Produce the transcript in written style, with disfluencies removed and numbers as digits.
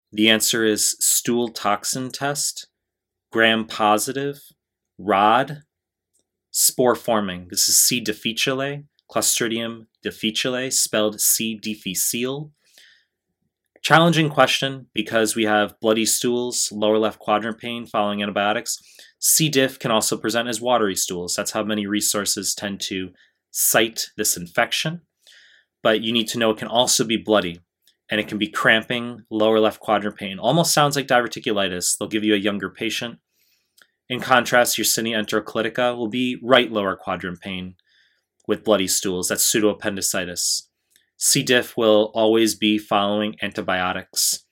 The answer is stool toxin test, gram positive, rod, spore forming. This is C. difficile, Clostridium difficile, spelled C. difficile. Challenging question because we have bloody stools, lower left quadrant pain following antibiotics. C. diff can also present as watery stools. That's how many resources tend to cite this infection. But you need to know it can also be bloody, and it can be cramping, lower left quadrant pain. Almost sounds like diverticulitis. They'll give you a younger patient. In contrast, Yersinia enterocolitica will be right lower quadrant pain with bloody stools. That's pseudoappendicitis. C. diff will always be following antibiotics.